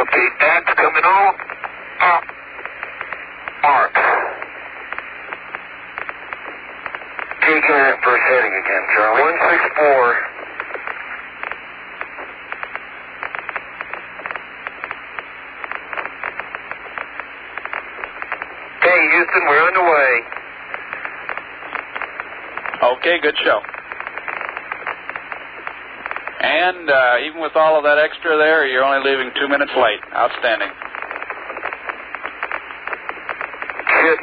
Okay, that's coming on. Mark. Can you give me that first heading again, Charlie? 164. Okay, Houston, we're underway. Okay, good show. And even with all of that extra there, you're only leaving 2 minutes late. Outstanding. Shit.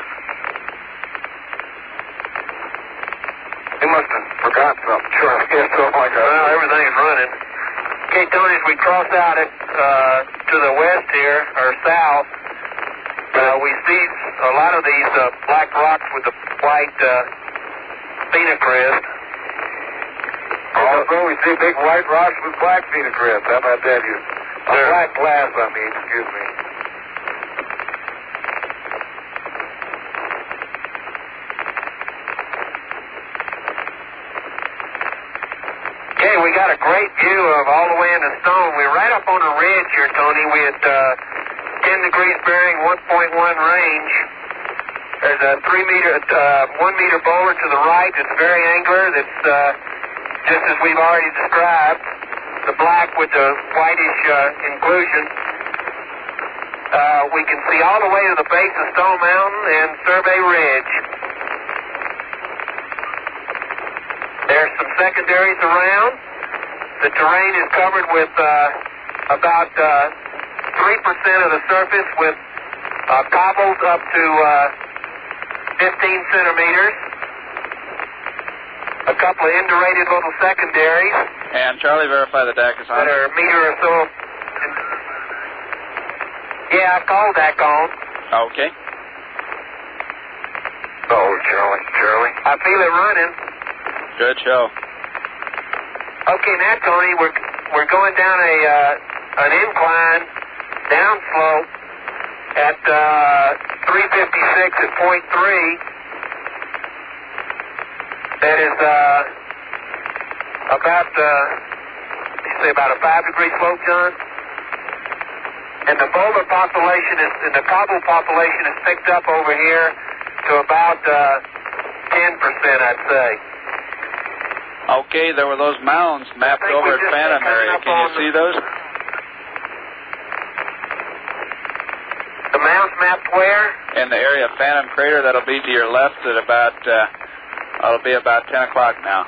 He must have forgot something. Sure, something like that. Well, everything's running. Okay, Tony, as we cross out it to the west here, or south, we see a lot of these black rocks with the white phenocryst. Also, we see big white rocks with black phenocryst. How about that, you? Black glass, I mean, excuse me. Okay, we got a great view of all the way into Stone. We're right up on a ridge here, Tony. We at 10 degrees bearing, 1.1 range. There's a 1 meter boulder to the right. It's very angular. That's just as we've already described. The black with the whitish inclusion. We can see all the way to the base of Stone Mountain and Survey Ridge. There's some secondaries around. The terrain is covered with about 3% of the surface with cobbles up to 15 centimeters. A couple of indurated little secondaries. And Charlie, verify the DAC is on. That are a meter or so. Yeah, I called DAC on. Okay. Oh, Charlie. I feel it running. Good show. Okay, now, Tony, we're going down an incline, downslope at 356 at point 3. That is about a 5-degree slope, John. And the boulder population and the cobble population is picked up over here to about 10%, I'd say. Okay, there were those mounds mapped over at Phantom area. Can you see those? The mounds mapped where? In the area of Phantom Crater. That'll be to your left at about, it'll be about 10 o'clock now.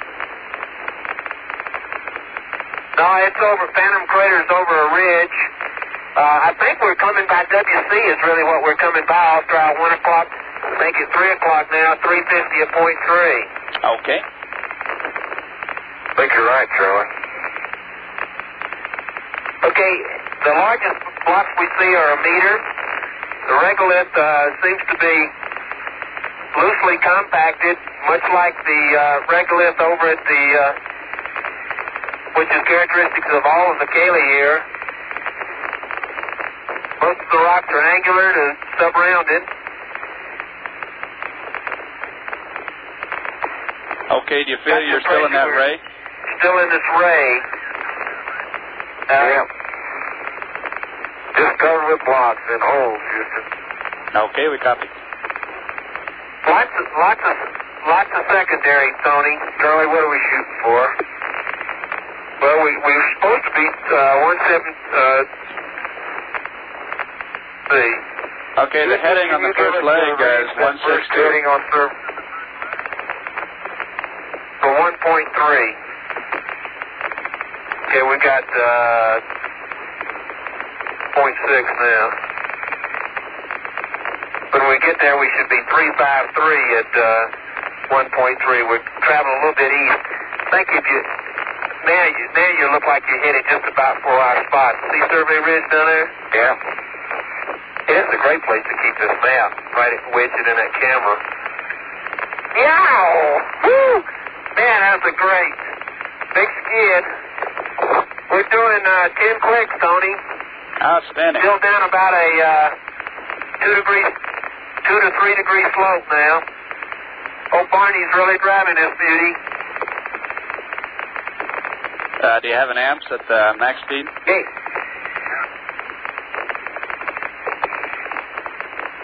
No, it's over, Phantom Crater's over a ridge. I think we're coming by WC is really what we're coming by. I'll try 1 o'clock, make it 3 o'clock now, 350 at point 3. Okay. I think you're right, Charlie. Okay, the largest blocks we see are a meter. The regolith seems to be loosely compacted, much like the regolith over at the, which is characteristics of all of the Cayley here. Most of the rocks are angular to sub-rounded. Okay, do you feel you're still in that ray? Still in this ray. Yeah. Just covered with blocks and holes, Houston. Okay, we copy. Lots of secondary, Tony. Charlie, what are we shooting for? Well, we're supposed to be 170. Okay, the heading on the first leg is 162. Heading on for 1.3. Okay, we got 0.6 now. When we get there, we should be 353 at 1.3. We're traveling a little bit east. Think if you now you look like you're headed just about for our spot. See Survey Ridge down there? Yeah. It's a great place to keep this map. Right, wedge it in that camera. Yow! Woo! Man, that's a great big skid. We're doing 10 clicks, Tony. Outstanding. Still down about a 2 to 3 degree slope now. Oh, Barney's really driving this beauty. Do you have an amps at max speed? Hey.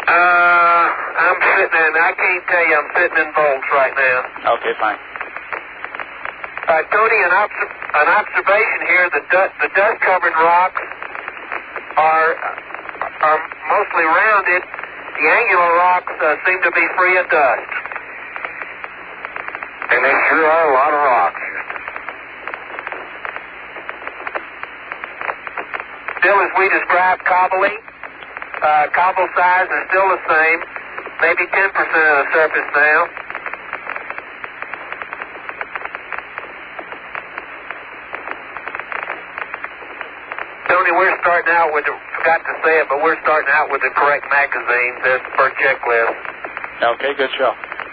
I'm sitting in, I can't tell you, I'm sitting in volts right now. Okay, fine. Tony, an observation here, the dust-covered rocks are mostly rounded. The angular rocks seem to be free of dust. And they sure are a lot of rocks. Still, as we described cobbling, cobble size is still the same, maybe 10% of the surface now. Tony, we're starting out with, forgot to say it, but we're starting out with the correct magazines as per checklist. Okay, good show.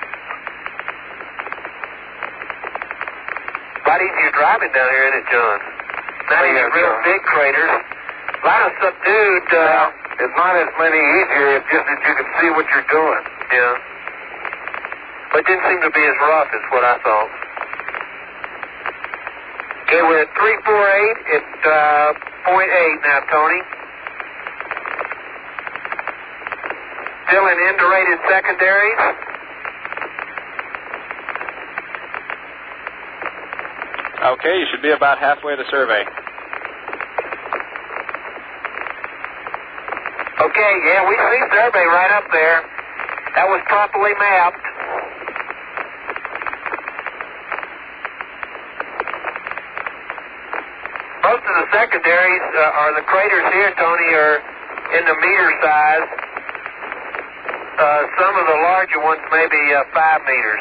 A lot easier driving down here, isn't it, John? Not any real big craters. A lot of subdued. It's not as many easier, it's just that you can see what you're doing. Yeah. But it didn't seem to be as rough as what I thought. Okay, we're at 348 at 0.8 now, Tony. Still in indurated secondaries. Okay, you should be about halfway of the survey. Okay, yeah, we see survey right up there. That was properly mapped. Most of the secondaries are the craters here, Tony, are in the meter size. Some of the larger ones maybe 5 meters.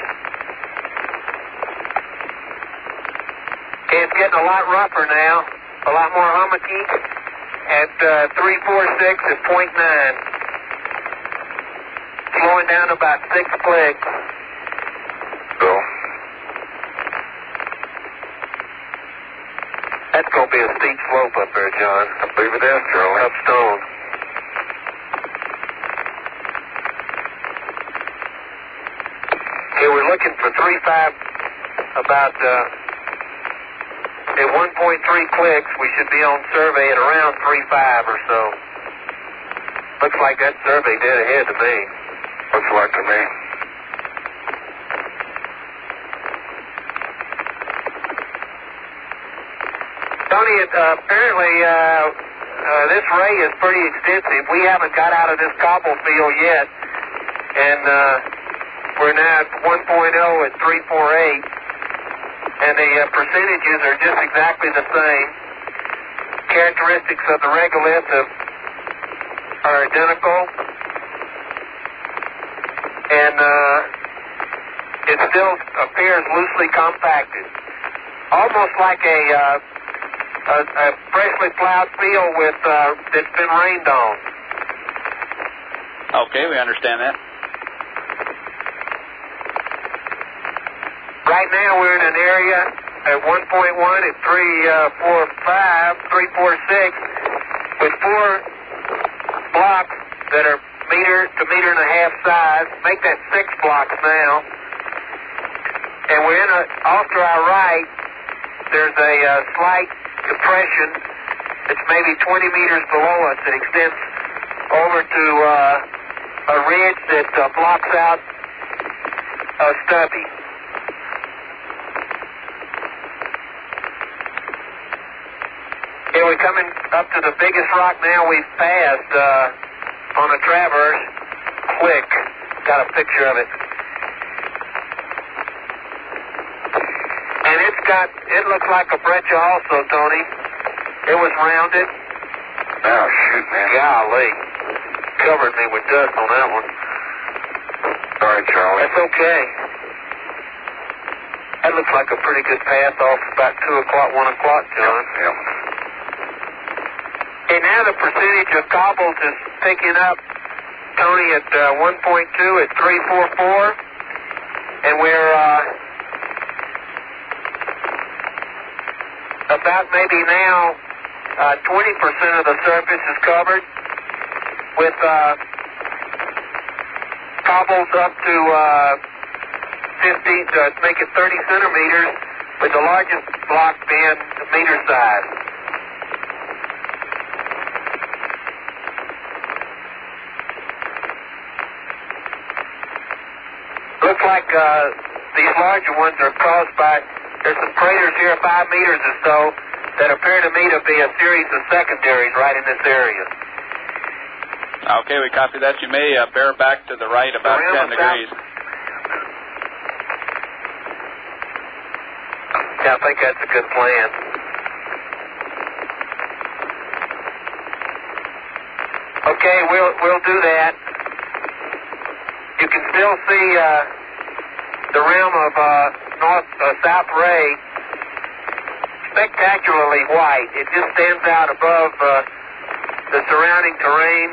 Okay, it's getting a lot rougher now, a lot more hummocky at 346 at 0.9. Slowing down to about 6 clicks. So, that's going to be a steep slope up there, John. I believe it is, Charlie. Up stone. Okay, we're looking for 3.5, about at 1.3 clicks. We should be on survey at around 3.5 or so. Looks like that survey dead ahead to me. Looks like to me. Tony, apparently this ray is pretty extensive. We haven't got out of this cobble field yet, and we're now at 1.0 at 348, and the percentages are just exactly the same. Characteristics of the regolith are identical, and it still appears loosely compacted, almost like a freshly plowed field with that's been rained on. Okay, we understand that. Right now we're in an area at 1.1 at 346 with 4 blocks that are meter to meter and a half size. Make that 6 blocks now. And we're in off to our right, there's a slight depression that's maybe 20 meters below us that extends over to a ridge that blocks out Stubby. Okay, we're coming up to the biggest rock now we've passed on a traverse. Quick, got a picture of it. And it looks like a breccia also, Tony. It was rounded. Oh, shoot, man. Golly. Covered me with dust on that one. Sorry, Charlie. That's okay. That looks like a pretty good path off about 2 o'clock, 1 o'clock, John. Yep. Okay, now the percentage of cobbles is picking up, Tony, at 1.2 at 344. And we're about maybe now 20% of the surface is covered with cobbles up to 50 to make it 30 centimeters, with the largest block being meter size. like these larger ones are caused by, there's some craters here 5 meters or so that appear to me to be a series of secondaries right in this area. Okay, we copy that. You may bear back to the right about 10 degrees. Yeah, I think that's a good plan. Okay, we'll do that. You can still see the rim of South Ray, spectacularly white. It just stands out above the surrounding terrain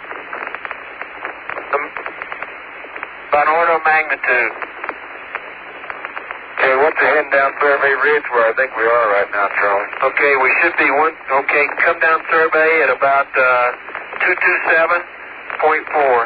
by an order of magnitude. Okay, what's the heading down Survey Ridge where I think we are right now, Charlie? Okay, we should be come down Survey at about 227.4.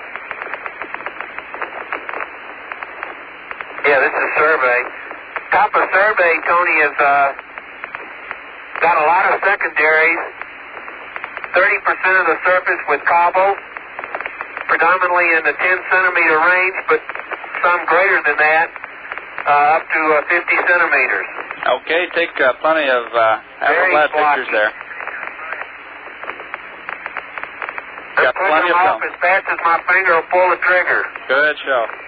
Yeah, this is Survey. Top of Survey, Tony, has got a lot of secondaries. 30% of the surface with cobble, predominantly in the 10-centimeter range, but some greater than that, up to 50 centimeters. Okay, take plenty of flat pictures there. I'm pulling them off as fast as my finger will pull the trigger. Good show.